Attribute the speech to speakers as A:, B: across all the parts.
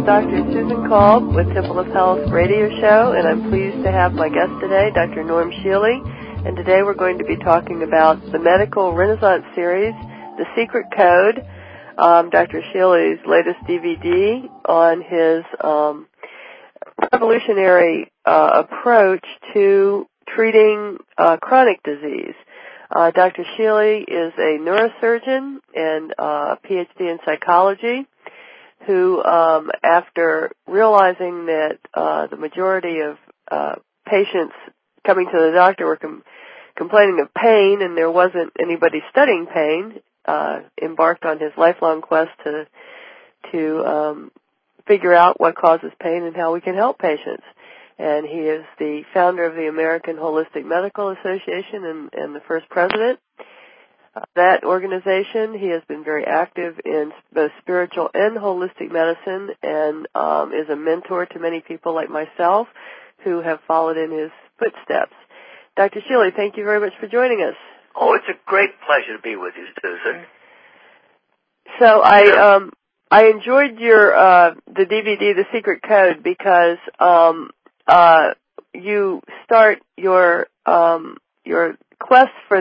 A: Dr. Susan Kolb with Temple of Health radio show, and I'm pleased to have my guest today, Dr. Norm Shealy. And today we're going to be talking about the Medical Renaissance series, The Secret Code, Dr. Shealy's latest DVD on his revolutionary approach to treating chronic disease. Dr. Shealy is a neurosurgeon and a PhD in psychology who, after realizing that the majority of patients coming to the doctor were complaining of pain and there wasn't anybody studying pain, embarked on his lifelong quest to figure out what causes pain and how we can help patients. And he is the founder of the American Holistic Medical Association and the first president of that organization. He has been very active in both spiritual and holistic medicine and is a mentor to many people like myself who have followed in his footsteps. Dr. Shealy, thank you very much for joining us.
B: Oh, it's a great pleasure to be with you, Susan.
A: So I enjoyed your the DVD, The Secret Code, because you start your quest for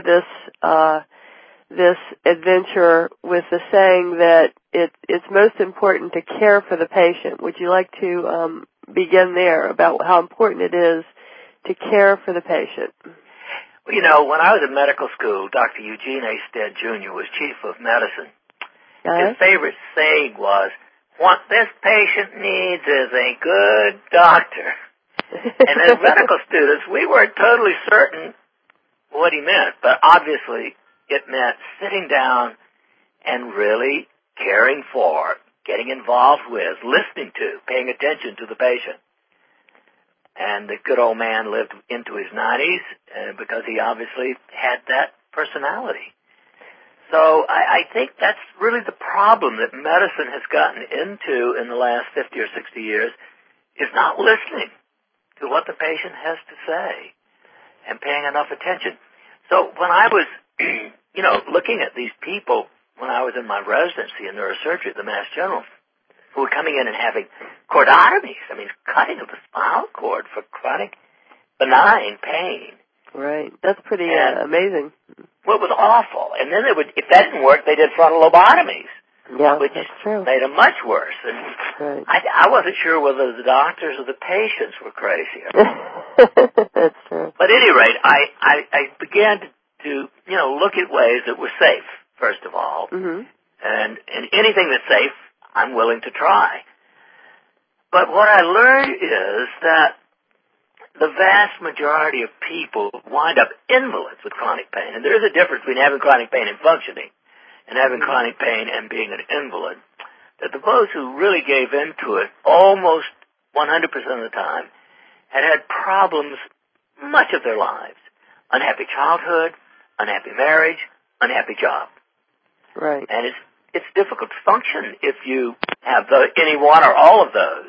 A: this adventure with the saying that it's most important to care for the patient. Would you like to begin there about how important it is to care for the patient?
B: Well, you know, when I was in medical school, Dr. Eugene A. Stead, Jr. was chief of medicine. His favorite saying was, "What this patient needs is a good doctor." And as medical students, we weren't totally certain what he meant, but obviously it meant sitting down and really caring for, getting involved with, listening to, paying attention to the patient. And the good old man lived into his 90s because he obviously had that personality. So I think that's really the problem that medicine has gotten into in the last 50 or 60 years, is not listening to what the patient has to say and paying enough attention. So when I was, looking at these people when I was in my residency in neurosurgery at the Mass General, who were coming in and having cordotomies, cutting of the spinal cord for chronic benign pain.
A: Right. That's pretty amazing.
B: Well, it was awful. And then if that didn't work, they did frontal lobotomies.
A: Yeah,
B: which
A: that's true.
B: Made them much worse. And
A: right.
B: I wasn't sure whether the doctors or the patients were crazy.
A: That's true.
B: But at any rate, I began to look at ways that were safe, first of all.
A: Mm-hmm.
B: And anything that's safe, I'm willing to try. But what I learned is that the vast majority of people wind up invalids with chronic pain. And there is a difference between having chronic pain and functioning and having chronic pain and being an invalid. That those who really gave into it almost 100% of the time had problems much of their lives. Unhappy childhood, unhappy marriage, unhappy job.
A: Right.
B: And it's difficult to function if you have any one or all of those.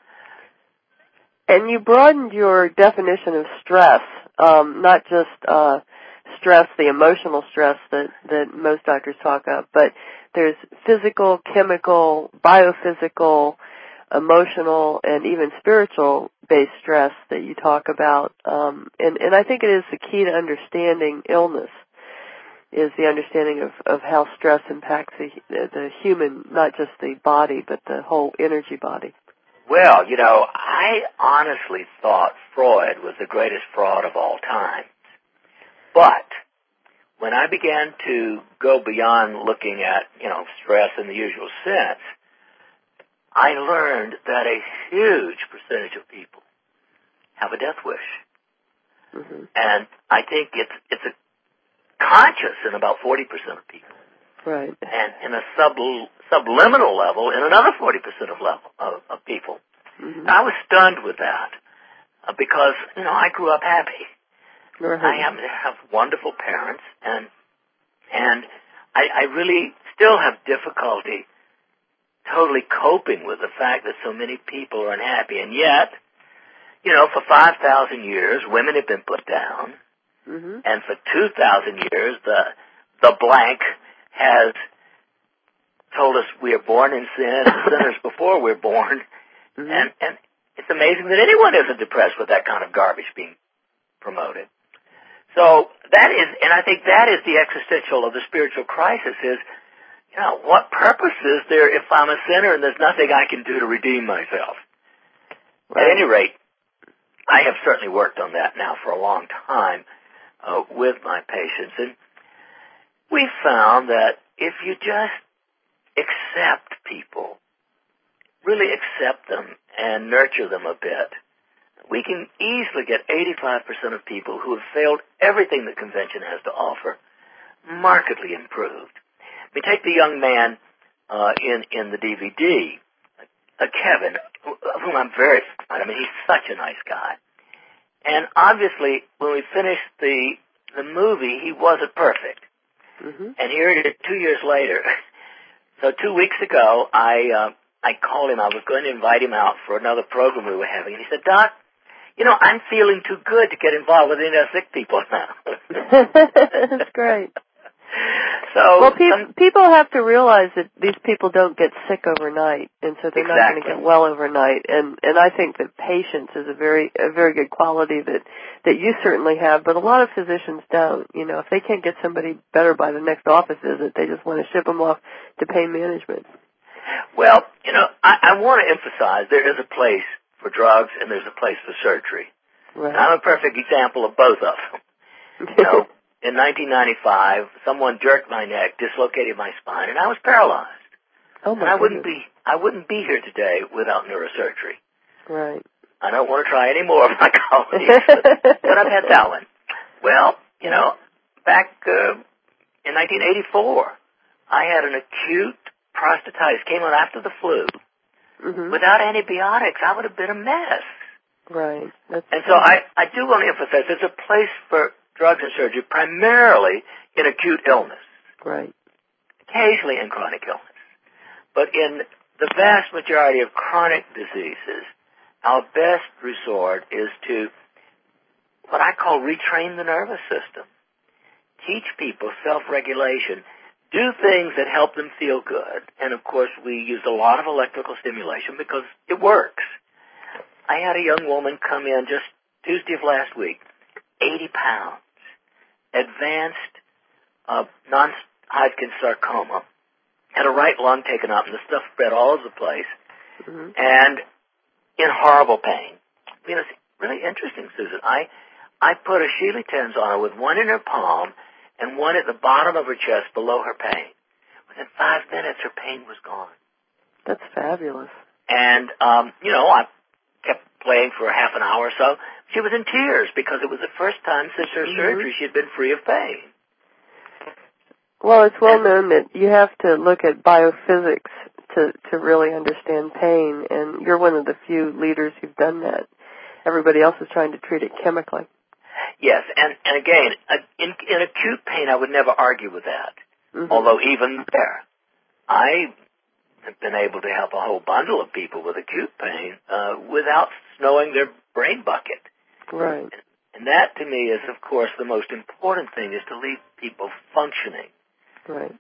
A: And you broadened your definition of stress, not just stress, the emotional stress that most doctors talk of, but there's physical, chemical, biophysical, emotional, and even spiritual-based stress that you talk about. And I think it is the key to understanding illness, is the understanding of how stress impacts the human, not just the body, but the whole energy body.
B: Well, I honestly thought Freud was the greatest fraud of all time. But when I began to go beyond looking at, stress in the usual sense, I learned that a huge percentage of people have a death wish.
A: Mm-hmm.
B: And I think it's a conscious in about 40% of people.
A: Right.
B: And in a subliminal level, in another 40% of people.
A: Mm-hmm.
B: I was stunned with that because, I grew up happy.
A: Right.
B: I happen to have wonderful parents, and I really still have difficulty totally coping with the fact that so many people are unhappy. And yet, for 5,000 years, women have been put down.
A: Mm-hmm.
B: And for 2,000 years, the blank has told us we are born in sin, and sinners before we're born, And it's amazing that anyone isn't depressed with that kind of garbage being promoted. So that is, and I think that is the existential of the spiritual crisis is, what purpose is there if I'm a sinner and there's nothing I can do to redeem myself? Right. At any rate, I have certainly worked on that now for a long time with my patients, and we found that if you just accept people, really accept them and nurture them a bit, we can easily get 85% of people who have failed everything the convention has to offer markedly improved. We take the young man in the DVD, Kevin, of whom I'm very fond. I mean, he's such a nice guy. And obviously, when we finished the movie, he wasn't perfect. And here it is 2 years later. So 2 weeks ago, I called him. I was going to invite him out for another program we were having. And he said, Doc, I'm feeling too good to get involved with any of the sick people now.
A: That's great.
B: So,
A: people have to realize that these people don't get sick overnight, and so they're not going to get well overnight. And I think that patience is a very good quality that you certainly have, but a lot of physicians don't. If they can't get somebody better by the next office visit, they just want to ship them off to pain management.
B: Well, I want to emphasize there is a place for drugs and there's a place for surgery.
A: Right.
B: I'm a perfect example of both of them. In 1995, someone jerked my neck, dislocated my spine, and I was paralyzed.
A: Oh my
B: and I wouldn't be here today without neurosurgery.
A: Right.
B: I don't want to try any more of my colleagues, but I've had that one. Well, back in 1984, I had an acute prostatitis, came on after the flu. Without antibiotics, I would have been a mess.
A: Right.
B: And so I do want to emphasize there's a place for drugs and surgery primarily in acute illness.
A: Right.
B: Occasionally in chronic illness. But in the vast majority of chronic diseases, our best resort is to what I call retrain the nervous system. Teach people self-regulation. Do things that help them feel good. And, of course, we use a lot of electrical stimulation because it works. I had a young woman come in just Tuesday of last week, 80 pounds. Advanced non-Hodgkin's sarcoma, had a right lung taken out, and the stuff spread all over the place, and in horrible pain. It's really interesting, Susan. I put a Shealy TENS on her with one in her palm and one at the bottom of her chest below her pain. Within 5 minutes, her pain was gone.
A: That's fabulous.
B: And, I kept playing for half an hour or so. She was in tears because it was the first time since her surgery she had been free of pain.
A: Well, it's well known that you have to look at biophysics to really understand pain, and you're one of the few leaders who've done that. Everybody else is trying to treat it chemically.
B: Yes, and again, in acute pain, I would never argue with that. Although even there, I have been able to help a whole bundle of people with acute pain without snowing their brain bucket.
A: Right.
B: And that, to me, is, of course, the most important thing, is to leave people functioning.
A: Right.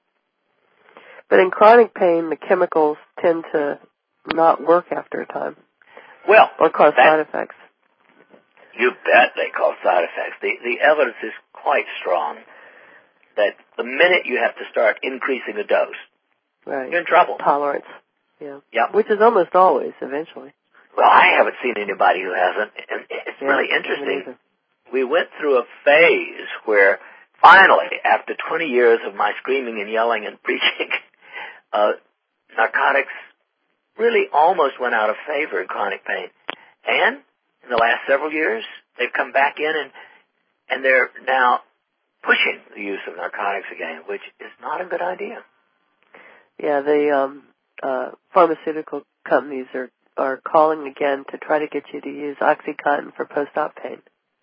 A: But in chronic pain, the chemicals tend to not work after a time.
B: Well,
A: or cause side effects.
B: You bet they cause side effects. The evidence is quite strong that the minute you have to start increasing the dose, you're in trouble.
A: Tolerance. Yeah.
B: Yep.
A: Which is almost always, eventually.
B: Well, I haven't seen anybody who hasn't. And it's really interesting. We went through a phase where finally, after 20 years of my screaming and yelling and preaching, narcotics really almost went out of favor in chronic pain. And in the last several years, they've come back in and they're now pushing the use of narcotics again, which is not a good idea.
A: Yeah, the pharmaceutical companies are calling again to try to get you to use OxyContin for post-op pain.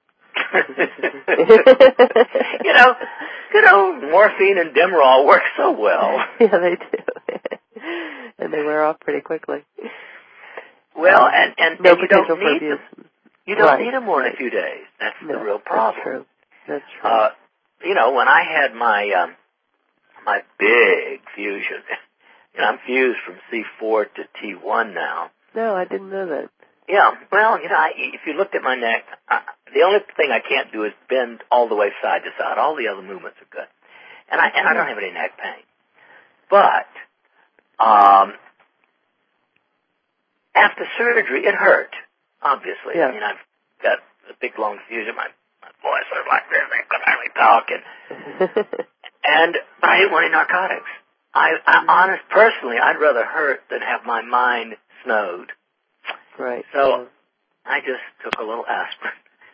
B: Good old morphine and Demerol work so well.
A: Yeah, they do. And they wear off pretty quickly.
B: Well, and
A: no
B: you don't
A: need
B: them. You don't need them more in a few days. That's the real problem.
A: That's true.
B: When I had my big fusion, I'm fused from C4 to T1 now.
A: No, I didn't know that.
B: Yeah, well, if you looked at my neck, the only thing I can't do is bend all the way side to side. All the other movements are good. And I don't have any neck pain. But after surgery, it hurt, obviously.
A: Yeah.
B: I mean, I've got a big lung fusion. My voice was like this. I could hardly talk. But I didn't want any narcotics. Personally, I'd rather hurt than have my mind snowed.
A: Right.
B: So I just took a little aspirin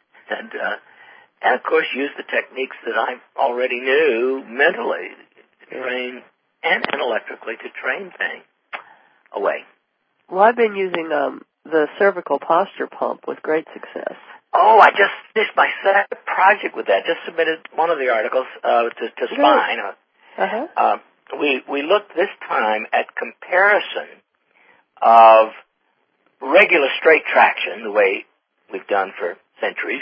B: and of course used the techniques that I already knew mentally to train and electrically to train pain away.
A: Well, I've been using the cervical posture pump with great success.
B: Oh, I just finished my second project with that. Just submitted one of the articles to Spine.
A: Uh-huh.
B: We looked this time at comparison of regular straight traction, the way we've done for centuries,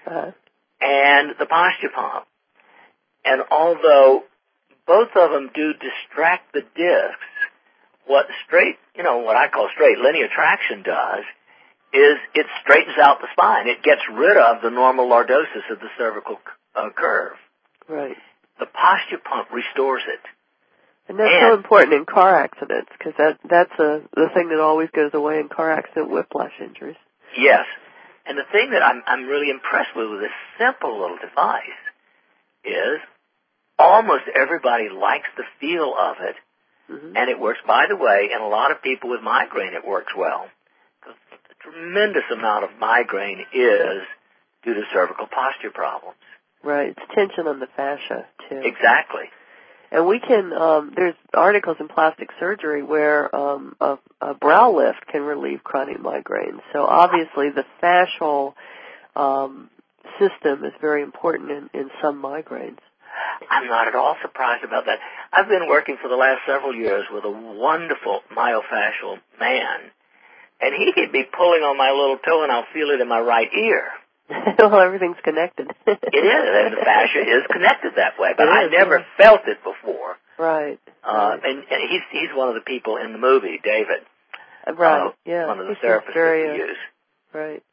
B: and the posture pump. And although both of them do distract the discs, what I call straight linear traction does is it straightens out the spine. It gets rid of the normal lordosis of the cervical curve.
A: Right.
B: The posture pump restores it.
A: And that's so important in car accidents, because that's the thing that always goes away in car accident whiplash injuries.
B: Yes. And the thing that I'm really impressed with this simple little device is almost everybody likes the feel of it, and it works. By the way, in a lot of people with migraine, it works well. Because a tremendous amount of migraine is due to cervical posture problems.
A: Right. It's tension on the fascia, too.
B: Exactly.
A: And we can, there's articles in plastic surgery where a brow lift can relieve chronic migraine. So obviously the fascial system is very important in some migraines.
B: I'm not at all surprised about that. I've been working for the last several years with a wonderful myofascial man, and he could be pulling on my little toe and I'll feel it in my right ear.
A: Well, everything's connected.
B: It is, and the fascia is connected that way, but I never felt it before.
A: Right.
B: And he's one of the people in the movie, David.
A: Right, yeah.
B: One of the therapists that we use.
A: Right.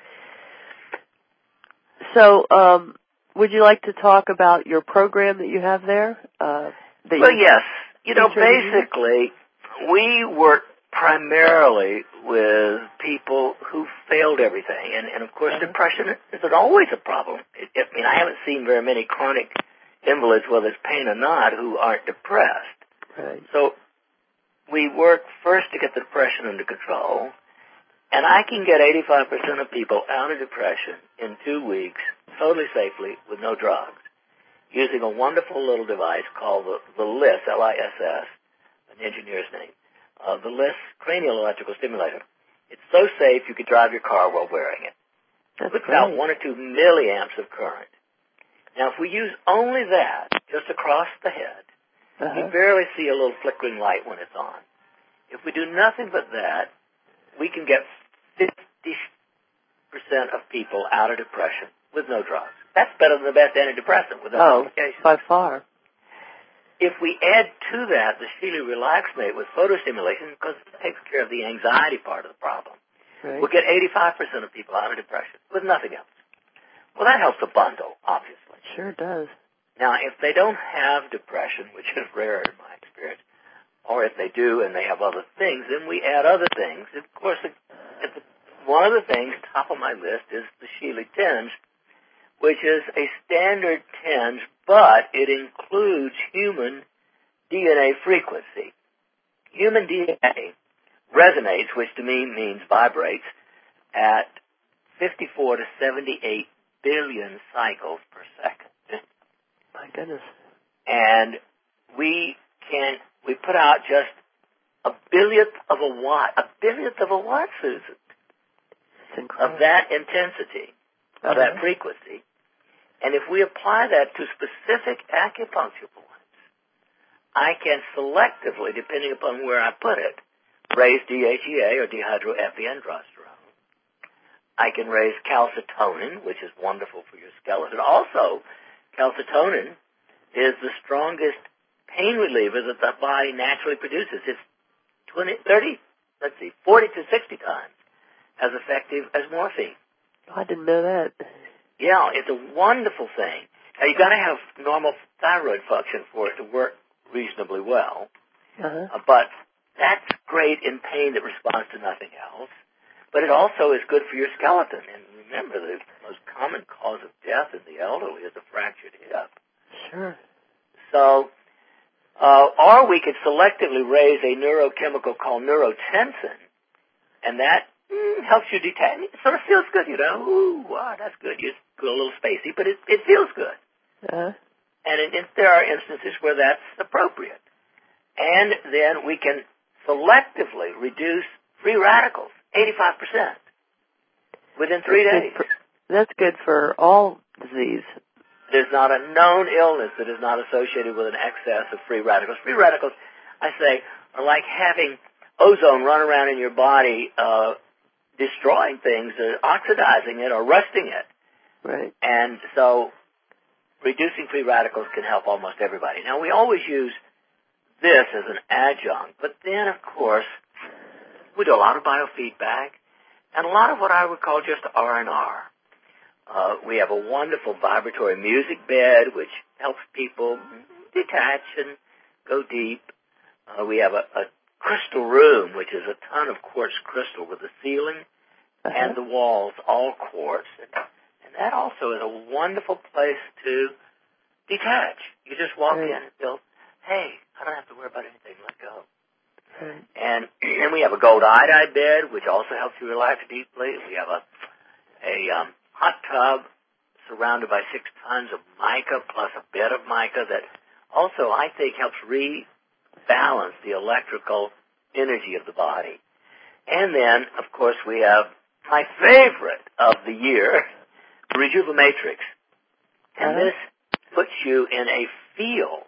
A: So, would you like to talk about your program that you have there?
B: Yes. Basically, we work primarily with people who failed everything. And of course, depression isn't always a problem. I haven't seen very many chronic invalids, whether it's pain or not, who aren't depressed.
A: Right.
B: So we work first to get the depression under control, and I can get 85% of people out of depression in 2 weeks, totally safely, with no drugs, using a wonderful little device called the LISS, L-I-S-S, an engineer's name. The LISS cranial electrical stimulator. It's so safe you could drive your car while wearing it. It puts out 1 or 2 milliamps of current. Now, if we use only that, just across the head, you barely see a little flickering light when it's on. If we do nothing but that, we can get 50% of people out of depression with no drugs. That's better than the best antidepressant without complications.
A: By far.
B: If we add to that the Sheely Relaxmate with photostimulation, because it takes care of the anxiety part of the problem, we'll get 85% of people out of depression with nothing else. Well, that helps a bundle, obviously.
A: Sure does. Now,
B: if they don't have depression, which is rare in my experience, or if they do and they have other things, then we add other things. Of course, one of the things top of my list is the Sheely Tinge, which is a standard tinge, but it includes human DNA frequency. Human DNA resonates, which to me means vibrates, at 54 to 78 billion cycles per second.
A: My goodness.
B: And we put out just a billionth of a watt, Susan, of that intensity, of that frequency. And if we apply that to specific acupuncture points, I can selectively, depending upon where I put it, raise DHEA or dehydroepiandrosterone. I can raise calcitonin, which is wonderful for your skeleton. Also, calcitonin is the strongest pain reliever that the body naturally produces. It's 30 40 to 60 times as effective as morphine.
A: I didn't know that.
B: Yeah, it's a wonderful thing. Now, you've got to have normal thyroid function for it to work reasonably well. But that's great in pain that responds to nothing else. But it also is good for your skeleton. And remember, the most common cause of death in the elderly is a fractured hip.
A: Sure.
B: So, or we could selectively raise a neurochemical called neurotensin, and that helps you detach. It sort of feels good, you know. Ooh, wow, that's good. You go a little spacey, but it feels good. And there are instances where that's appropriate. And then we can selectively reduce free radicals, 85%, within 3 days.
A: That's good for all disease.
B: There's not a known illness that is not associated with an excess of free radicals. Free radicals, I say, are like having ozone run around in your body, destroying things, oxidizing it or rusting it.
A: Right.
B: And so reducing free radicals can help almost everybody. Now, we always use this as an adjunct, but then, of course, we do a lot of biofeedback and a lot of what I would call just R&R. We have a wonderful vibratory music bed, which helps people detach and go deep. We have a crystal room, which is a ton of quartz crystal with the ceiling and the walls, all quartz. And that also is a wonderful place to detach. You just walk in and feel, hey, I don't have to worry about anything. Let go. And we have a gold iodide bed, which also helps you relax deeply. We have a hot tub surrounded by 6 tons of mica plus a bed of mica that also, I think, helps rebalance the electrical energy of the body. And then, of course, we have my favorite of the year, Rejuvenatrix. And this puts you in a field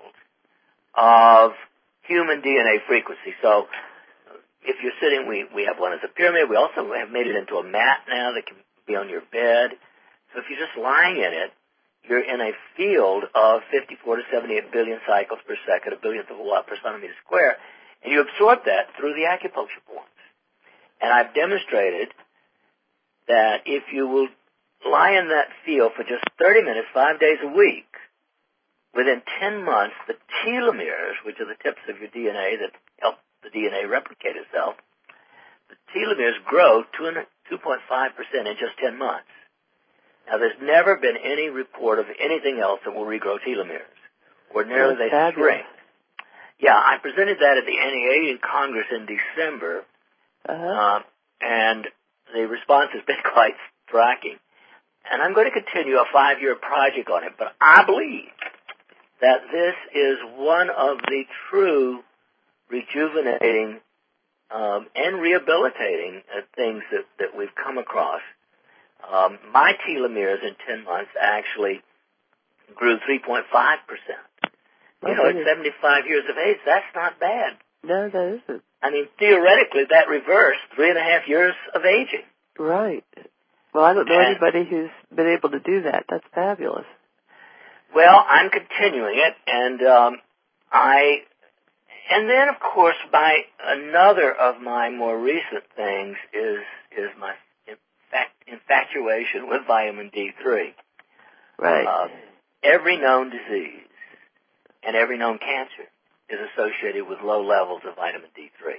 B: of human DNA frequency. So if you're sitting, we have one as a pyramid. We also have made it into a mat now that can be on your bed. So if you're just lying in it, you're in a field of 54 to 78 billion cycles per second, a billionth of a watt per centimeter square, and you absorb that through the acupuncture points. And I've demonstrated that if you will lie in that field for just 30 minutes, 5 days a week, within 10 months, the telomeres, which are the tips of your DNA that help the DNA replicate itself, the telomeres grow 2.5% in just 10 months. Now, there's never been any report of anything else that will regrow telomeres. Ordinarily, they shrink. Yeah, I presented that at the Anti-Aging Congress in December, and the response has been quite striking. And I'm going to continue a 5-year project on it, but I believe that this is one of the true rejuvenating and rehabilitating things that we've come across. My telomeres in 10 months actually grew 3.5%. You know, at 75 years of age, that's not bad.
A: No, that isn't.
B: I mean, theoretically, that reversed 3.5 years of aging.
A: Right. Well, I don't know anybody who's been able to do that. That's fabulous.
B: Well, I'm continuing it, and then, of course, by another of my more recent things is my infatuation with vitamin D3.
A: Right.
B: Every known disease and every known cancer is associated with low levels of vitamin D3.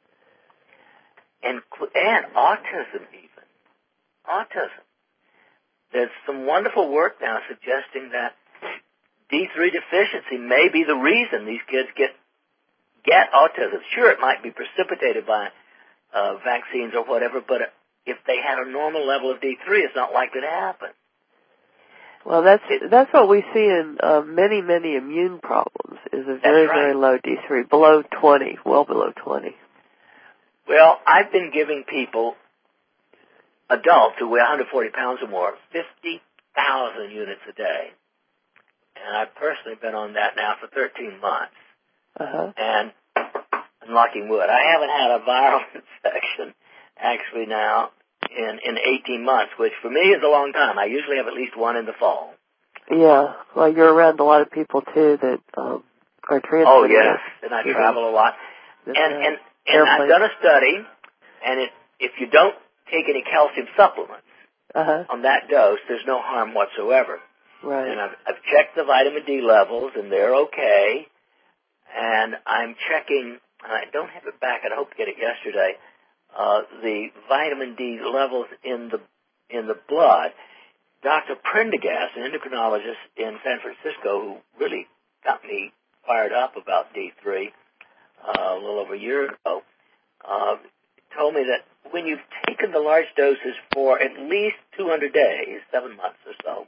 B: And autism even. Autism. There's some wonderful work now suggesting that D3 deficiency may be the reason these kids get autism. Sure, it might be precipitated by vaccines or whatever, but if they had a normal level of D3, it's not likely to happen.
A: Well, that's what we see in many immune problems, is a very low D3, below 20, well below 20.
B: Well, I've been giving people, adults who weigh 140 pounds or more, 50,000 units a day. And I've personally been on that now for 13 months. And I'm knocking wood. I haven't had a viral infection actually now in 18 months, which for me is a long time. I usually have at least one in the fall. Yeah.
A: Well, you're around a lot of people, too, that are transmitting.
B: Oh, yes. And I travel a lot. And I've done a study And if you don't take any calcium supplements on that dose, there's no harm whatsoever.
A: Right.
B: And I've checked the vitamin D levels, and they're okay. And I'm checking, and I don't have it back, I hope to get it yesterday, the vitamin D levels in the blood. Dr. Prendergast, an endocrinologist in San Francisco, who really got me fired up about D3 a little over a year ago, told me that when you've taken the large doses for at least 200 days, 7 months or so,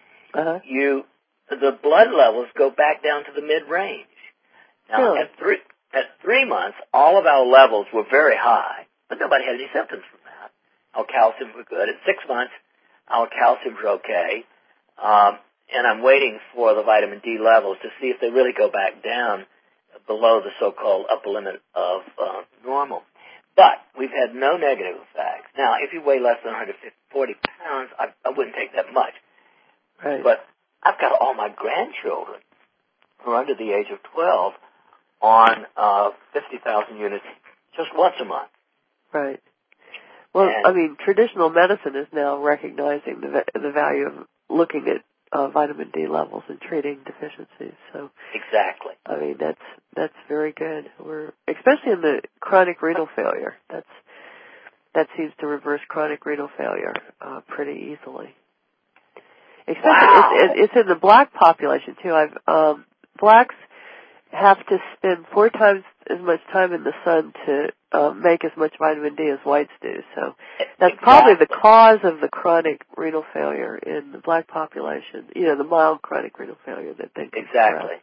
B: the blood levels go back down to the mid-range. Now, at 3 months, all of our levels were very high, but nobody had any symptoms from that. Our calcium were good. At 6 months, our calciums are okay, and I'm waiting for the vitamin D levels to see if they really go back down below the so-called upper limit of normal. But we've had no negative effects. Now, if you weigh less than 140 pounds, I wouldn't take that much.
A: Right.
B: But I've got all my grandchildren who are under the age of 12 on 50,000 units just once a month.
A: Right. Well, I mean, traditional medicine is now recognizing the value of looking at vitamin D levels and treating deficiencies. So
B: exactly.
A: I mean, that's very good. Especially in the chronic renal failure. That seems to reverse chronic renal failure pretty easily. Especially, it's in the black population too. Blacks have to spend 4 times as much time in the sun to make as much vitamin D as whites do. So that's probably the cause of the chronic renal failure in the black population. You know, the mild chronic renal failure that they
B: exactly.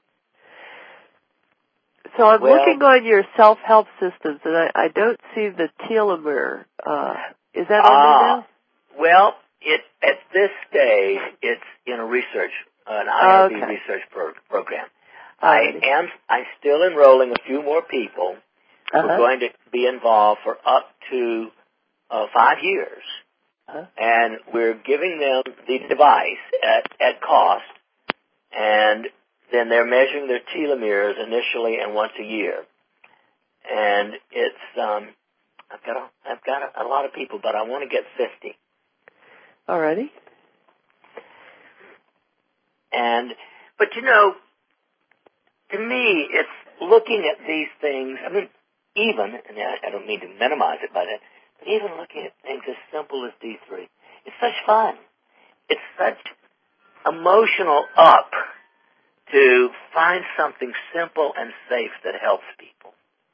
A: So I'm looking on your self-help systems, and I don't see the telomere. Is that on there now?
B: Well, at this stage, it's in a research, an IRB research program. I'm still enrolling a few more people who are going to be involved for up to 5 years. And we're giving them the device at cost, and then they're measuring their telomeres initially and once a year. And it's I've got a lot of people, but I want to get 50.
A: Alrighty.
B: But you know, to me, it's looking at these things. I mean, and I don't mean to minimize it by that, but even looking at things as simple as D3, it's such fun. It's such emotional up to find something simple and safe that helps people.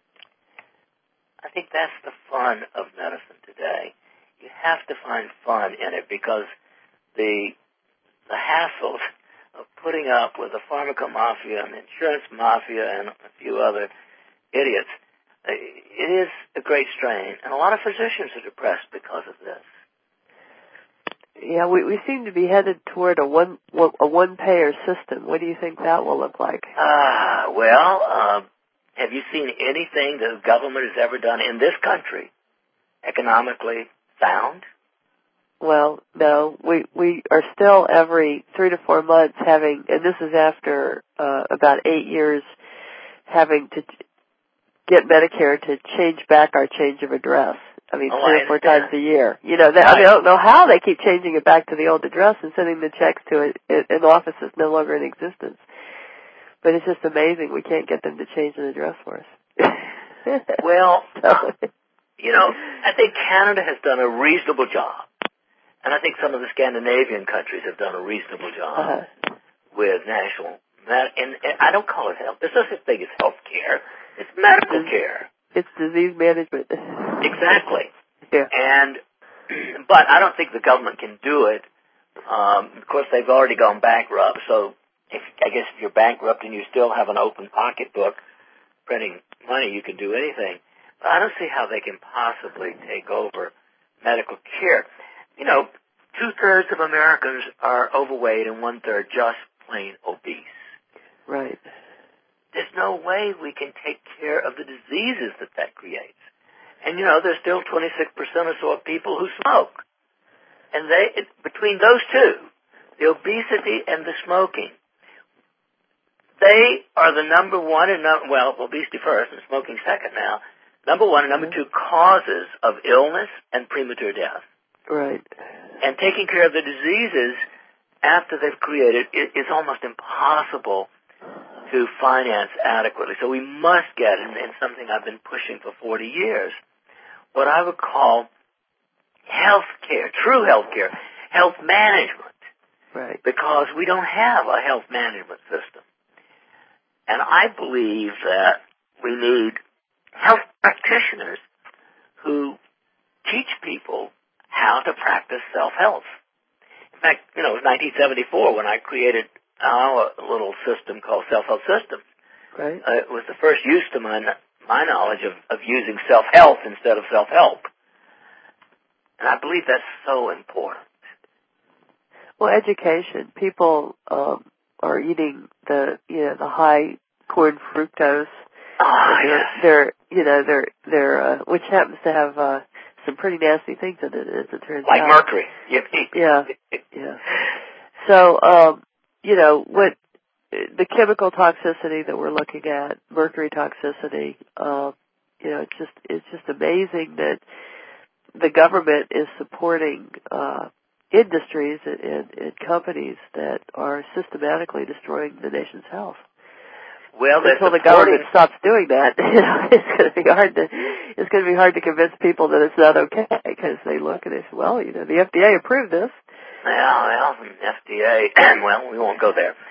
B: I think that's the fun of medicine today. You have to find fun in it because the hassles of putting up with the pharmaco mafia and the insurance mafia and a few other idiots, it is a great strain. And a lot of physicians are depressed because of this.
A: Yeah, we seem to be headed toward a one-payer system. What do you think that will look like?
B: Have you seen anything the government has ever done in this country economically sound?
A: Well, no. We are still every 3 to 4 months having, and this is after about 8 years, having to get Medicare to change back our change of address. I mean, 3 or 4 times a year. You know, I don't know how they keep changing it back to the old address and sending the checks to an office that's no longer in existence. But it's just amazing we can't get them to change an address for us.
B: Well, you know, I think Canada has done a reasonable job. And I think some of the Scandinavian countries have done a reasonable job with national, and I don't call it health. There's no such thing as health care. It's medical care.
A: It's disease management.
B: Exactly.
A: Yeah.
B: But I don't think the government can do it. Of course, they've already gone bankrupt, so I guess if you're bankrupt and you still have an open pocketbook printing money, you can do anything. But I don't see how they can possibly take over medical care. You know, 2/3 of Americans are overweight and 1/3 just plain obese.
A: Right.
B: There's no way we can take care of the diseases that creates. And, you know, there's still 26% or so of people who smoke. And between those two, the obesity and the smoking, they are the number one and obesity first and smoking second now, Number one, and number two, causes of illness and premature death.
A: Right.
B: And taking care of the diseases after they've created is almost impossible to finance adequately. So we must get, and something I've been pushing for 40 years, what I would call health care, true health care, health management.
A: Right.
B: Because we don't have a health management system. And I believe that we need health practitioners who teach people how to practice self-health. In fact, it was 1974 when I created our little system called Self-Health System.
A: Right.
B: It was the first use to my knowledge of using self-health instead of self-help. And I believe that's so important.
A: Well, education. People are eating the high corn fructose. They're which happens to have some pretty nasty things in it, as it turns out.
B: Like mercury.
A: Yeah. So, what the chemical toxicity that we're looking at, mercury toxicity, it's just amazing that the government is supporting industries and companies that are systematically destroying the nation's health.
B: Well,
A: until the government stops doing that, it's going to be hard to convince people that it's not okay, because they look and they say, well, the FDA approved this.
B: Well, FDA. Well, we won't go there.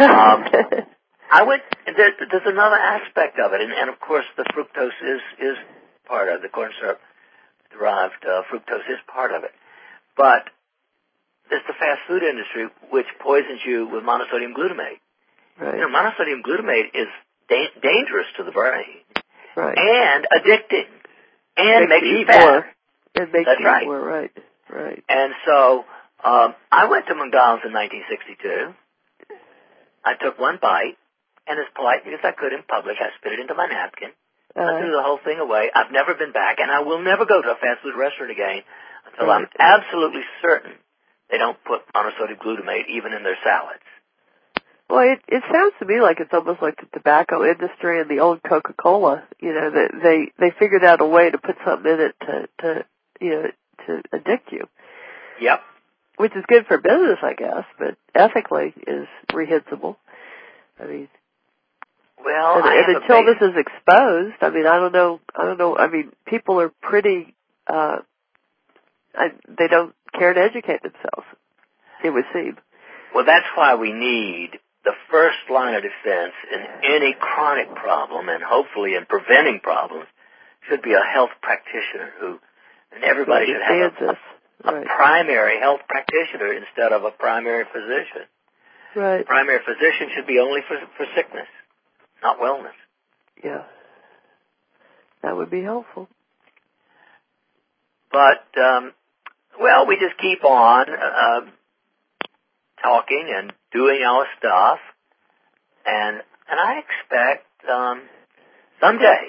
B: There's another aspect of it, and of course the fructose is part of it. The corn syrup derived fructose is part of it, but there's the fast food industry, which poisons you with monosodium glutamate.
A: Right.
B: Monosodium glutamate is dangerous to the brain,
A: right,
B: and addicting, and makes you
A: fat.
B: fat.
A: It makes
B: That's
A: you
B: right.
A: More, right.
B: And so I went to McDonald's in 1962. I took one bite, and as politely as I could in public, I spit it into my napkin. I threw the whole thing away. I've never been back, and I will never go to a fast food restaurant again until I'm absolutely certain they don't put monosodium glutamate even in their salads.
A: Well, it sounds to me like it's almost like the tobacco industry and the old Coca-Cola. That they figured out a way to put something in it to addict you.
B: Yep.
A: Which is good for business, I guess, but ethically is reprehensible. I mean,
B: well,
A: and until this is exposed, I don't know. I mean, people are pretty. They don't care to educate themselves, it would seem.
B: Well, that's why we need the first line of defense in any chronic problem, and hopefully in preventing problems, should be a health practitioner and everybody should have a primary health practitioner instead of a primary physician.
A: Right.
B: The primary physician should be only for sickness, not wellness.
A: Yeah. That would be helpful.
B: But, we just keep on talking and doing our stuff, and I expect someday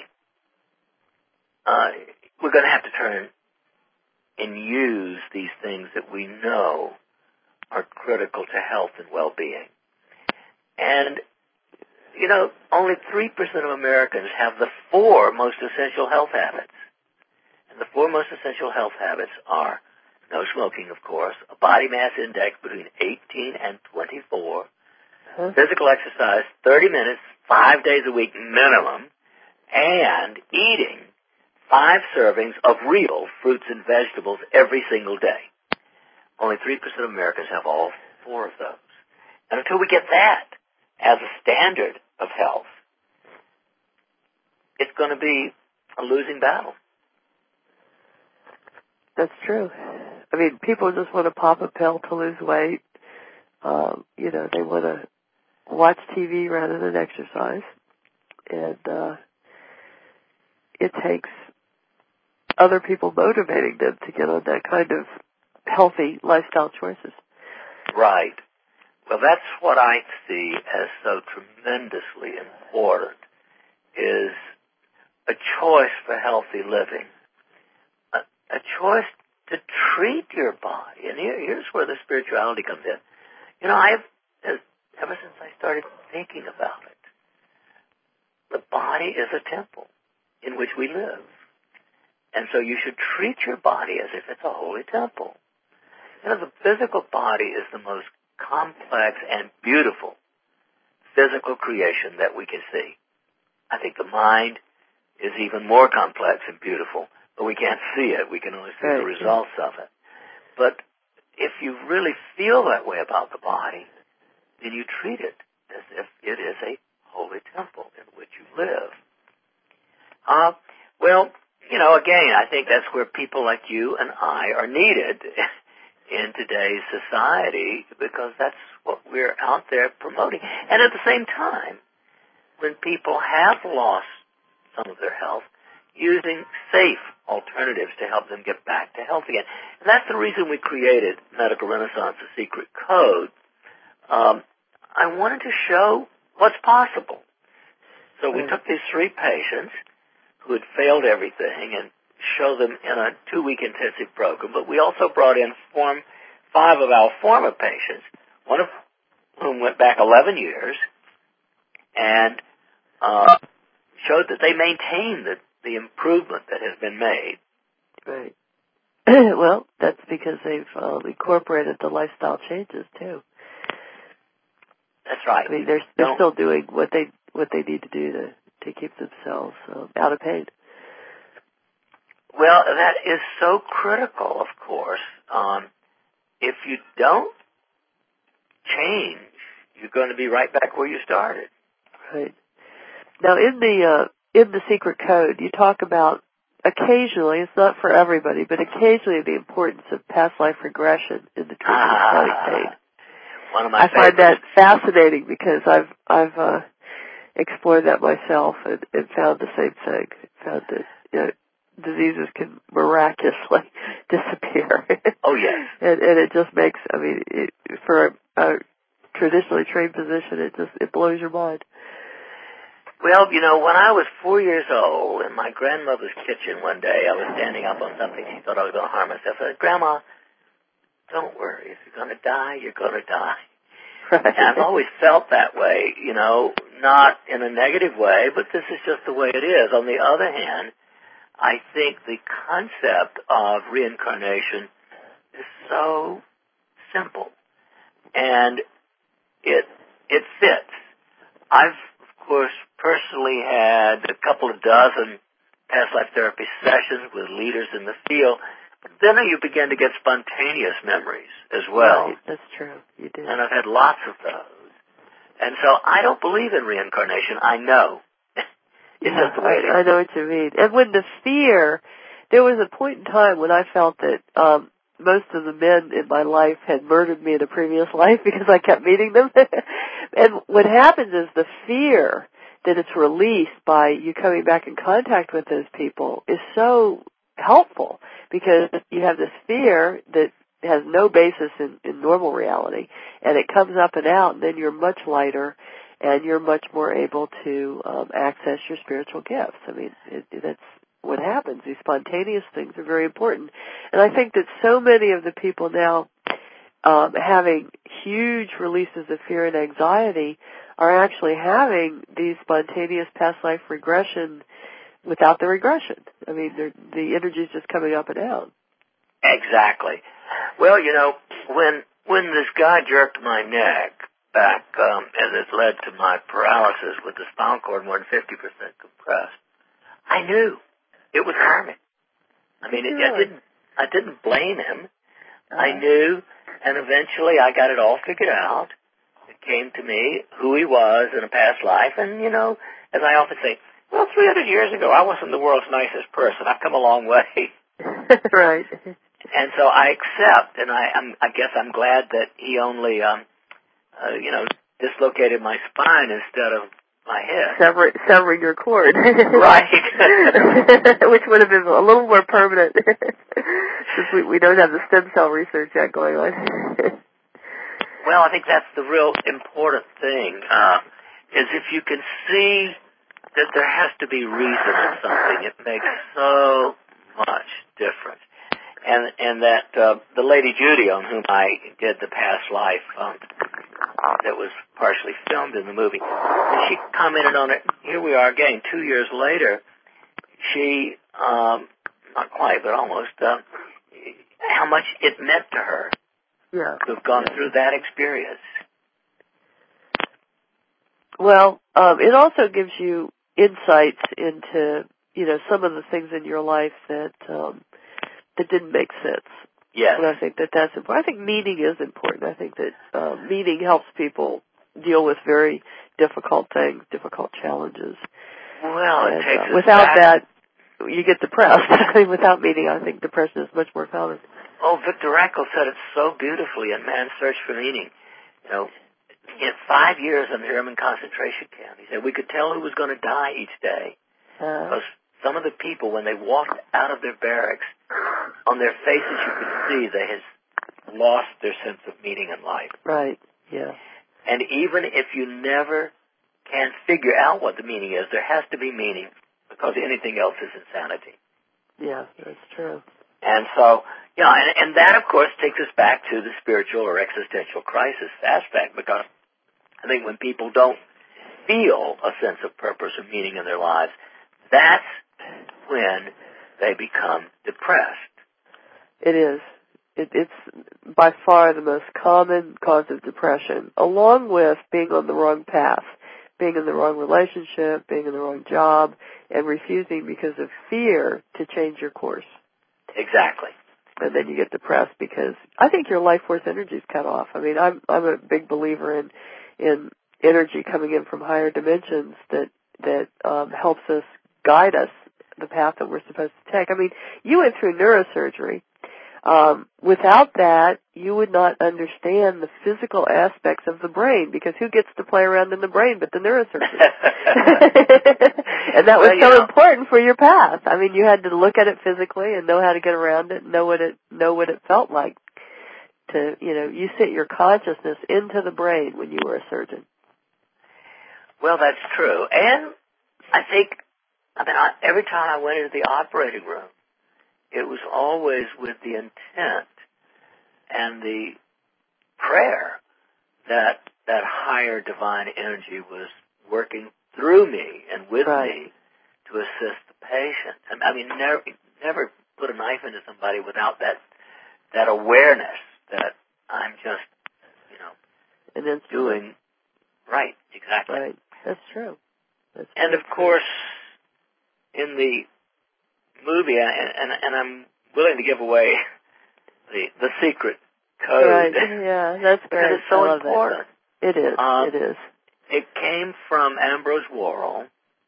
B: we're going to have to turn and use these things that we know are critical to health and well-being. And, only 3% of Americans have the 4 most essential health habits. And the 4 most essential health habits are no smoking, of course, a body mass index between 18 and 24, physical exercise 30 minutes, 5 days a week minimum, and eating 5 servings of real fruits and vegetables every single day. Only 3% of Americans have all 4 of those. And until we get that as a standard of health, it's going to be a losing battle.
A: That's true. I mean, people just want to pop a pill to lose weight. They want to watch TV rather than exercise. And it takes other people motivating them to get on that kind of healthy lifestyle choices.
B: Right. Well, that's what I see as so tremendously important, is a choice for healthy living, a choice to treat your body. And here's where the spirituality comes in. Ever since I started thinking about it, the body is a temple. in which we live. And so you should treat your body as if it's a holy temple. The physical body is the most complex and beautiful physical creation that we can see. I think the mind is even more complex and beautiful, but we can't see it. We can only see the results of it. But if you really feel that way about the body, then you treat it as if it is a holy temple in which you live. Again, I think that's where people like you and I are needed in today's society, because that's what we're out there promoting. And at the same time, when people have lost some of their health, using safe alternatives to help them get back to health again. And that's the reason we created Medical Renaissance, a secret code. I wanted to show what's possible. So we took these 3 patients who had failed everything and show them in a 2-week intensive program, but we also brought in 5 of our former patients, one of whom went back 11 years, and showed that they maintained the improvement that has been made.
A: Right. Well, that's because they've incorporated the lifestyle changes too.
B: That's right.
A: I mean, they're still doing what they need to do to keep themselves out of pain.
B: Well, that is so critical, of course. If you don't change, you're going to be right back where you started.
A: Right. Now, in the secret code, you talk about occasionally, it's not for everybody, but occasionally the importance of past life regression in the treatment of chronic pain.
B: One of my favorites.
A: I find that fascinating because I've explored that myself and found the same thing. Found that diseases can miraculously disappear.
B: Oh yes.
A: and it just makes, for a traditionally trained physician, it blows your mind.
B: Well, when I was 4 years old in my grandmother's kitchen one day, I was standing up on something. She thought I was going to harm myself. I said, "Grandma, don't worry. If you're going to die, you're going to die."
A: Right.
B: And I've always felt that way, not in a negative way, but this is just the way it is. On the other hand, I think the concept of reincarnation is so simple, and it fits. I've, of course, personally had a couple of dozen past life therapy sessions with leaders in the field, but then you begin to get spontaneous memories as well.
A: Right, that's true. You do.
B: And I've had lots of those. And so I don't believe in reincarnation. I know. It's just the way it is.
A: I know what you mean. And when the fear, there was a point in time when I felt that most of the men in my life had murdered me in a previous life because I kept meeting them. And what happens is the fear that it's released by you coming back in contact with those people is so helpful, because you have this fear that has no basis in normal reality, and it comes up and out, and then you're much lighter, and you're much more able to access your spiritual gifts. That's what happens. These spontaneous things are very important. And I think that so many of the people now having huge releases of fear and anxiety are actually having these spontaneous past life regression without the regression. The energy is just coming up and out.
B: Exactly. Well, when this guy jerked my neck back, and it led to my paralysis with the spinal cord more than 50% compressed, I knew it was karmic. I didn't blame him. I knew, and eventually I got it all figured out. It came to me who he was in a past life, and as I often say, 300 years ago I wasn't the world's nicest person. I've come a long way.
A: Right.
B: And so I accept, and I guess I'm glad that he only, dislocated my spine instead of my head.
A: Severing your cord.
B: Right.
A: Which would have been a little more permanent, since we don't have the stem cell research yet going on.
B: Well, I think that's the real important thing, is if you can see that there has to be reason in something, it makes so much difference. And that the Lady Judy, on whom I did the past life that was partially filmed in the movie, she commented on it. Here we are again, 2 years later. she, not quite, but almost, how much it meant to her to have gone through that experience.
A: Well, it also gives you insights into, some of the things in your life that didn't make sense.
B: Yes.
A: And I think that's important. I think meaning is important. I think that meaning helps people deal with very difficult things, difficult challenges.
B: Well, it takes us
A: without
B: back.
A: that, you get depressed. Without meaning, I think depression is much more common.
B: Oh, Viktor Frankl said it so beautifully in Man's Search for Meaning. In 5 years in the German concentration camp, he said we could tell who was going to die each day. Because some of the people, when they walked out of their barracks, on their faces you could see they had lost their sense of meaning in life.
A: Right, yeah.
B: And even if you never can figure out what the meaning is, there has to be meaning, because anything else is insanity.
A: Yeah, that's true.
B: And so, and that, of course, takes us back to the spiritual or existential crisis aspect, because I think when people don't feel a sense of purpose or meaning in their lives, that's when they become depressed.
A: It is. It's by far the most common cause of depression, along with being on the wrong path, being in the wrong relationship, being in the wrong job, and refusing because of fear to change your course.
B: Exactly.
A: And then you get depressed because I think your life force energy is cut off. I mean, I'm a big believer in energy coming in from higher dimensions that helps us guide us the path that we're supposed to take. I mean, you went through neurosurgery. Without that, you would not understand the physical aspects of the brain, because who gets to play around in the brain but the neurosurgeon? And that was so important for your path. I mean, you had to look at it physically and know how to get around it, know what it felt like to, you set your consciousness into the brain when you were a surgeon.
B: Well, that's true. And I think, every time I went into the operating room, it was always with the intent and the prayer that higher divine energy was working through me and with me to assist the patient. I mean, never put a knife into somebody without that awareness that I'm just, doing right. Exactly.
A: Right. That's true.
B: And of course, in the movie, and I'm willing to give away the secret code.
A: Right. Yeah, that's great.
B: Because it's so important.
A: It is. It is.
B: It came from Ambrose Worrell,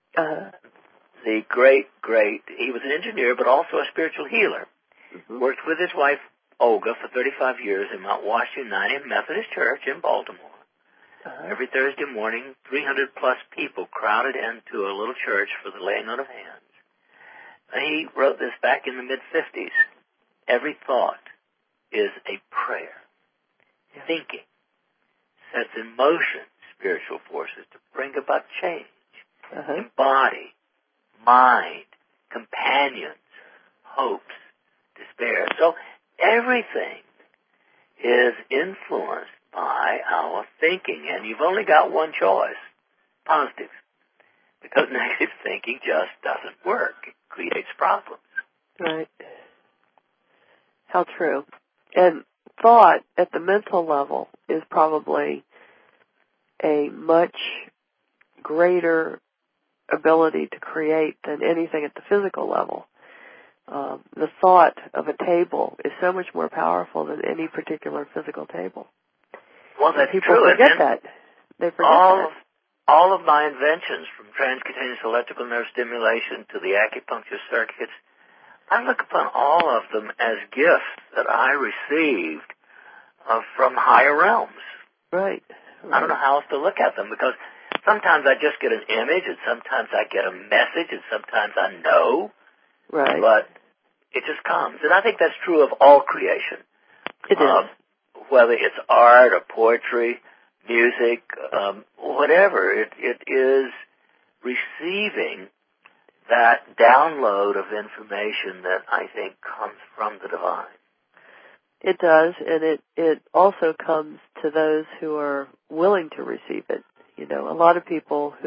B: the great, he was an engineer but also a spiritual healer. Mm-hmm. Worked with his wife, Olga, for 35 years in Mount Washington United Methodist Church in Baltimore. Every Thursday morning, 300-plus people crowded into a little church for the laying on of hands. He wrote this back in the mid-50s. Every thought is a prayer. Yeah. Thinking sets in motion spiritual forces to bring about change. In body, mind, companions, hopes, despair. So everything is influenced by our thinking, and you've only got one choice, positive, because negative thinking just doesn't work. It creates problems.
A: Right. How true. And thought at the mental level is probably a much greater ability to create than anything at the physical level. The thought of a table is so much more powerful than any particular physical table.
B: Well, that's
A: people
B: true.
A: Forget that. They forget that.
B: All of my inventions, from transcutaneous electrical nerve stimulation to the acupuncture circuits, I look upon all of them as gifts that I received from higher realms.
A: Right.
B: I don't know how else to look at them, because sometimes I just get an image, and sometimes I get a message, and sometimes I know.
A: Right.
B: But it just comes. And I think that's true of all creation.
A: It is.
B: Whether it's art or poetry, music, whatever, it is receiving that download of information that I think comes from the divine.
A: It does, and it also comes to those who are willing to receive it. A lot of people who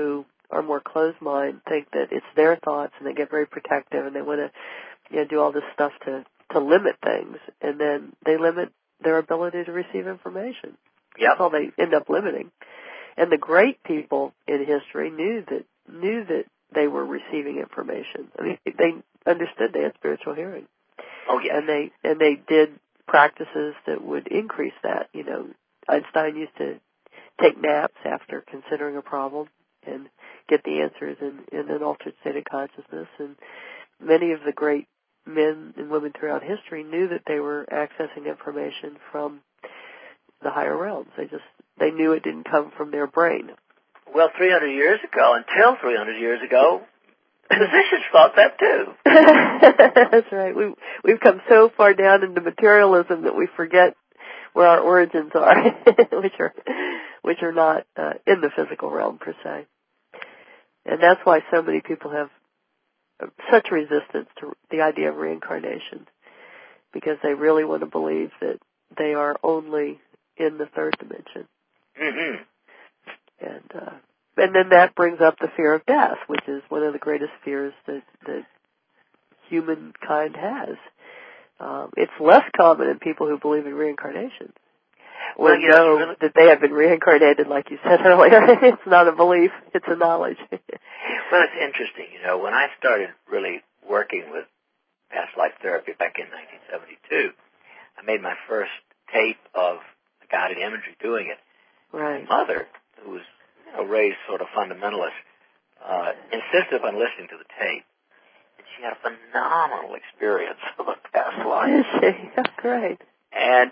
A: are more closed mind think that it's their thoughts, and they get very protective, and they want to do all this stuff to limit things, and then they limit their ability to receive information.
B: Yep.
A: That's all they end up limiting. And the great people in history knew that they were receiving information. I mean, they understood they had spiritual hearing.
B: Oh, yes.
A: And they did practices that would increase that. Einstein used to take naps after considering a problem and get the answers in an altered state of consciousness. And many of the great men and women throughout history knew that they were accessing information from the higher realms. They knew it didn't come from their brain.
B: Well, 300 years ago, until 300 years ago, physicians thought that too.
A: That's right. We've come so far down into materialism that we forget where our origins are, which are not in the physical realm per se. And that's why so many people have such resistance to the idea of reincarnation, because they really want to believe that they are only in the third dimension.
B: Mm-hmm.
A: And then that brings up the fear of death, which is one of the greatest fears that humankind has. It's less common in people who believe in reincarnation, or know that they have been reincarnated, like you said earlier. It's not a belief; it's a knowledge.
B: Well, it's interesting. When I started really working with past life therapy back in 1972, I made my first tape of guided imagery doing it.
A: Right.
B: My mother, who was raised sort of fundamentalist, insisted on listening to the tape. And she had a phenomenal experience of a past life.
A: Is she? That's great.
B: And,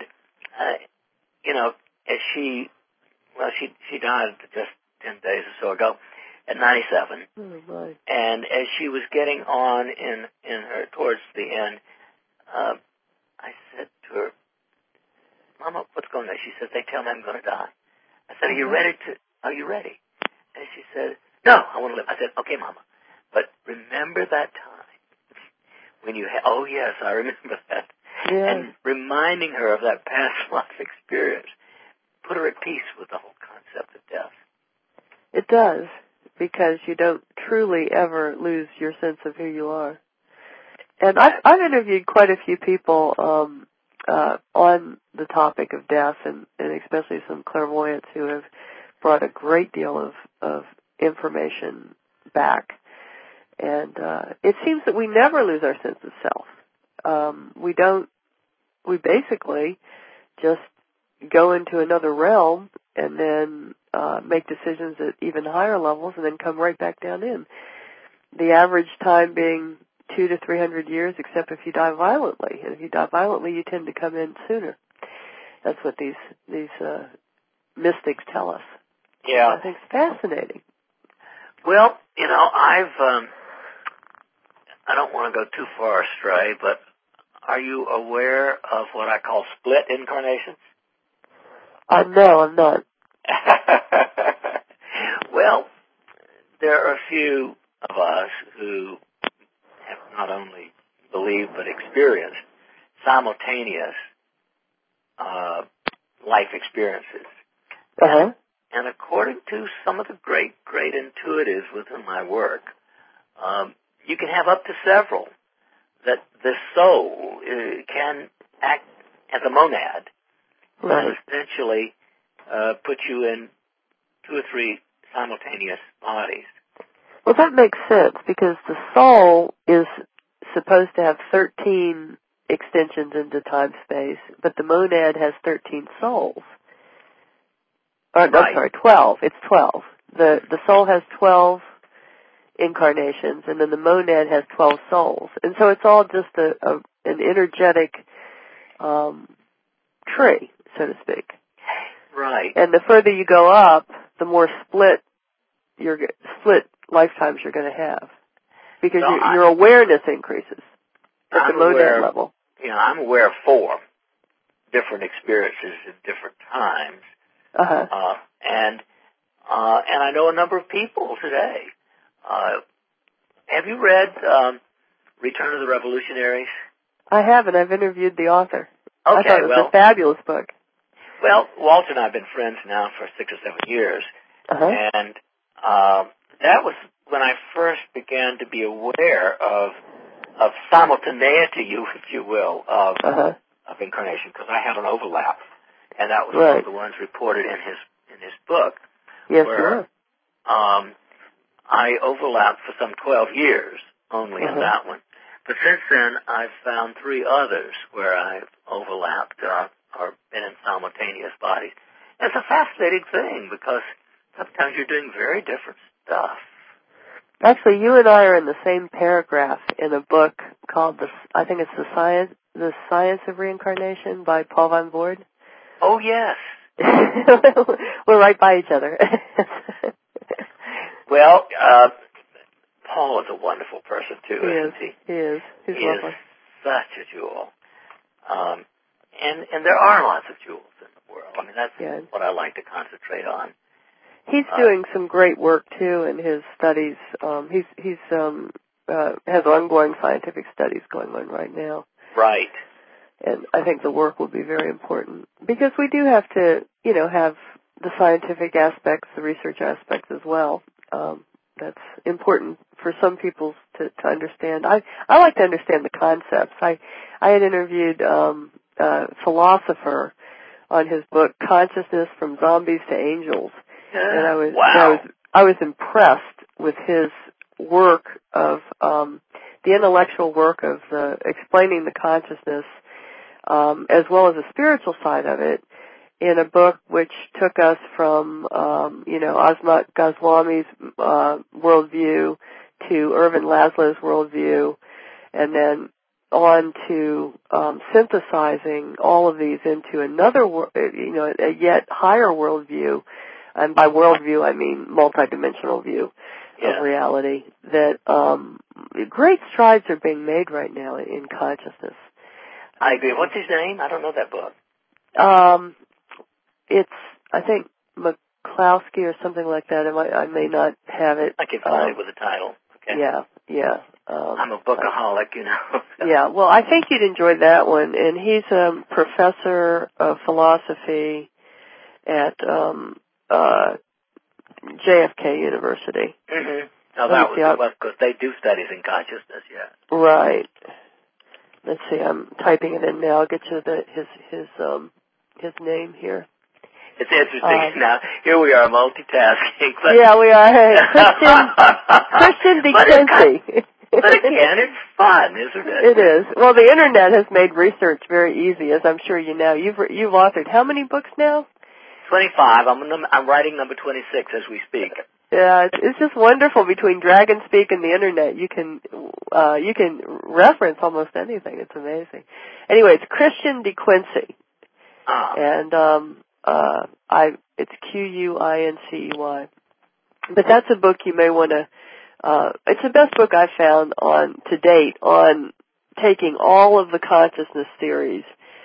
B: as she died just 10 days or so ago at 97.
A: Oh, my.
B: And as she was getting on in her, towards the end, I said to her, Mama, what's going on? She said, they tell me I'm going to die. I said, are you ready? And she said, no, I want to live. I said, okay, Mama. But remember that time when you oh, yes, I remember that.
A: Yeah.
B: And reminding her of that past life experience put her at peace with the whole concept of death.
A: It does, because you don't truly ever lose your sense of who you are. And I've interviewed quite a few people on the topic of death, and especially some clairvoyants who have brought a great deal of information back. And it seems that we never lose our sense of self. We basically just go into another realm and then make decisions at even higher levels and then come right back down in. The average time being 200 to 300 years, except if you die violently. And if you die violently, you tend to come in sooner. That's what these mystics tell us.
B: Yeah.
A: I think it's fascinating.
B: Well, I don't want to go too far astray, but are you aware of what I call split incarnations?
A: No, I'm not.
B: Well, there are a few of us who have not only believed but experienced simultaneous life experiences.
A: Uh-huh.
B: And according to some of the great intuitives within my work, you can have up to several. That the soul can act as a monad,
A: right,
B: and essentially put you in 2 or 3 simultaneous bodies.
A: Well, that makes sense, because the soul is supposed to have 13 extensions into time-space, but the monad has 13 souls. Or, no,
B: right.
A: I'm sorry, 12. It's 12. The soul has 12 incarnations, and then the monad has 12 souls. And so it's all just an energetic tree, so to speak.
B: Right.
A: And the further you go up, the more split lifetimes you're going to have, because your awareness increases at the monad level.
B: I'm aware of 4 different experiences at different times.
A: Uh-huh.
B: And I know a number of people today. Have you read Return of the Revolutionaries?
A: I haven't. I've interviewed the author.
B: Okay,
A: I thought it was a fabulous book.
B: Well, Walter and I have been friends now for 6 or 7 years.
A: Uh-huh.
B: And that was when I first began to be aware of simultaneity, if you will, of incarnation, because I had an overlap, and that was one of the ones reported in his book.
A: Yes,
B: where I overlapped for some 12 years only in that one. But since then, I've found 3 others where I've overlapped or been in simultaneous bodies. And it's a fascinating thing because sometimes you're doing very different stuff.
A: Actually, you and I are in the same paragraph in a book called I think it's The Science of Reincarnation by Paul von Voord.
B: Oh, yes.
A: We're right by each other.
B: Well, Paul is a wonderful person, too, isn't he?
A: He is. He's lovely.
B: Is such a jewel. And there are lots of jewels in the world. I mean, that's what I like to concentrate on.
A: He's doing some great work, too, in his studies. He's has ongoing scientific studies going on right now.
B: Right.
A: And I think the work will be very important because we do have to, have the scientific aspects, the research aspects as well. That's important for some people to understand. I like to understand the concepts. I had interviewed a philosopher on his book Consciousness from Zombies to Angels, and I was impressed with his work of the intellectual work of explaining the consciousness as well as the spiritual side of it, in a book which took us from, Asmat Goswami's worldview to Ervin Laszlo's worldview, and then on to synthesizing all of these into another, a yet higher worldview, and by worldview I mean multidimensional view of reality. That great strides are being made right now in consciousness.
B: I agree. What's his name? I don't know that book.
A: It's, I think, McCloskey or something like that. I may not have it.
B: I can find it with the title. Okay.
A: Yeah.
B: I'm a bookaholic,
A: Yeah, well, I think you'd enjoy that one. And he's a professor of philosophy at JFK University.
B: Mm-hmm. Oh, that was because they do studies in consciousness, yeah.
A: Right. Let's see, I'm typing it in now. I'll get you his name here.
B: It's interesting. Now, here we are multitasking.
A: Yeah, we are. Hey, Christian DeQuincy.
B: But again, it's fun, isn't it?
A: It is. Well, the Internet has made research very easy, as I'm sure you know. You've authored how many books now?
B: 25. I'm writing number 26 as we speak.
A: Yeah, it's just wonderful. Between DragonSpeak and the Internet, you can reference almost anything. It's amazing. Anyway, it's Christian DeQuincy. And it's Q-U-I-N-C-E-Y. But that's a book you may want to. It's the best book I've found to date on taking all of the consciousness theories,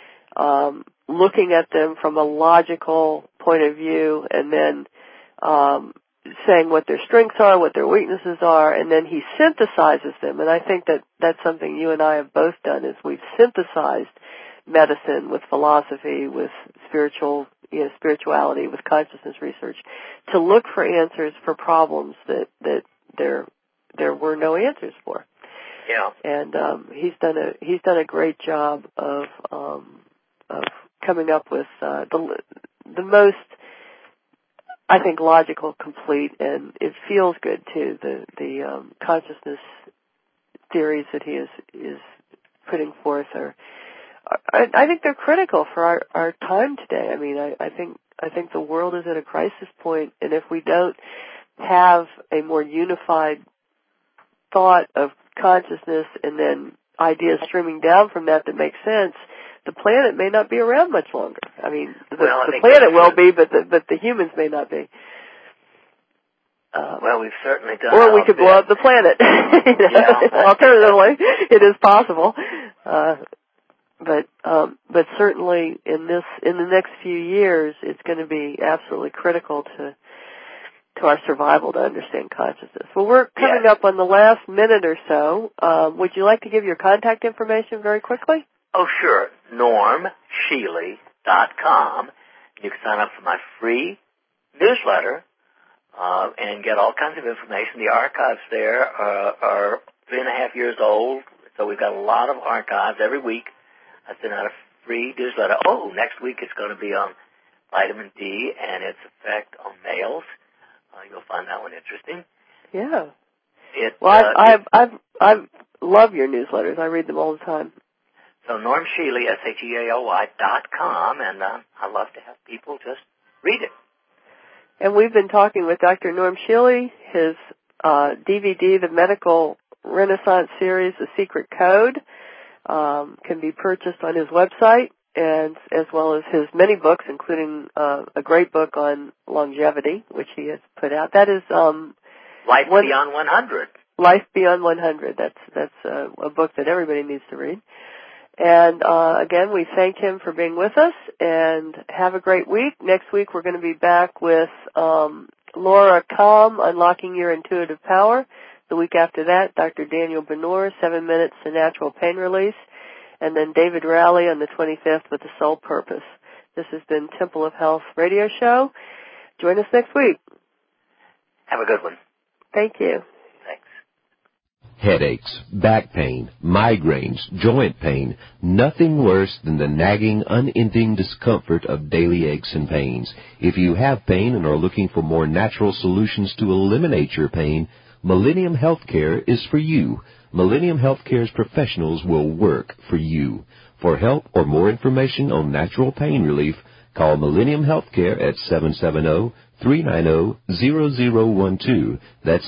A: looking at them from a logical point of view, and then saying what their strengths are, what their weaknesses are, and then he synthesizes them. And I think that's something you and I have both done, is we've synthesized medicine with philosophy, with spirituality, with consciousness research, to look for answers for problems that there were no answers for.
B: Yeah.
A: And he's done a great job of coming up with the most, I think, logical, complete, and it feels good too. The consciousness theories that he is putting forth I think they're critical for our time today. I mean, I think the world is at a crisis point, and if we don't have a more unified thought of consciousness and then ideas streaming down from that make sense, the planet may not be around much longer. I mean, the planet will be, but the humans may not be.
B: Well, we've certainly done.
A: Or we could blow up the planet. Alternatively, it is possible. But certainly in the next few years, it's going to be absolutely critical to our survival to understand consciousness. Well, we're coming up on the last minute or so. Would you like to give your contact information very quickly?
B: Oh, sure. NormShealy.com. You can sign up for my free newsletter and get all kinds of information. The archives there are 3.5 years old, so we've got a lot of archives every week. I send out a free newsletter. Oh, next week it's going to be on vitamin D and its effect on males. You'll find that one interesting.
A: Yeah. I love your newsletters. I read them all the time.
B: So Norm Shealy, SHEALY.com, and I love to have people just read it.
A: And we've been talking with Dr. Norm Shealy. His DVD, the Medical Renaissance series, The Secret Code, can be purchased on his website, and as well as his many books, including a great book on longevity, which he has put out. That is
B: Life Beyond 100.
A: Life Beyond 100. That's a book that everybody needs to read. And again, we thank him for being with us, and have a great week. Next week we're going to be back with Laura Kalm, Unlocking Your Intuitive Power. The week after that, Dr. Daniel Benor, 7 Minutes to Natural Pain Release. And then David Rowley on the 25th with The Soul Purpose. This has been Temple of Health Radio Show. Join us next week.
B: Have a good one.
A: Thank you.
C: Headaches, back pain, migraines, joint pain, nothing worse than the nagging, unending discomfort of daily aches and pains. If you have pain and are looking for more natural solutions to eliminate your pain, Millennium Healthcare is for you. Millennium Healthcare's professionals will work for you. For help or more information on natural pain relief, call Millennium Healthcare at 770-390-0012. That's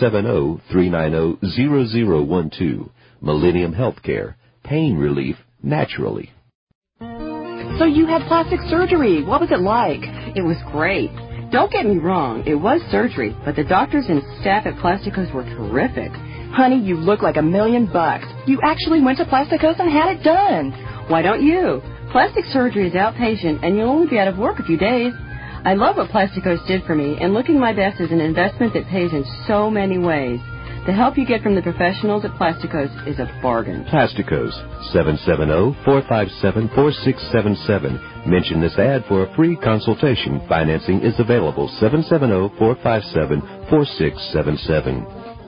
C: 770-390-0012. Millennium Healthcare. Pain relief naturally.
D: So you had plastic surgery. What was it like? It was great. Don't get me wrong. It was surgery, but the doctors and staff at Plasticos were terrific. Honey, you look like $1 million. You actually went to Plasticos and had it done. Why don't you? Plastic surgery is outpatient, and you'll only be out of work a few days. I love what Plasticos did for me, and looking my best is an investment that pays in so many ways. The help you get from the professionals at Plasticos is a bargain.
C: Plasticos, 770-457-4677. Mention this ad for a free consultation. Financing is available, 770-457-4677.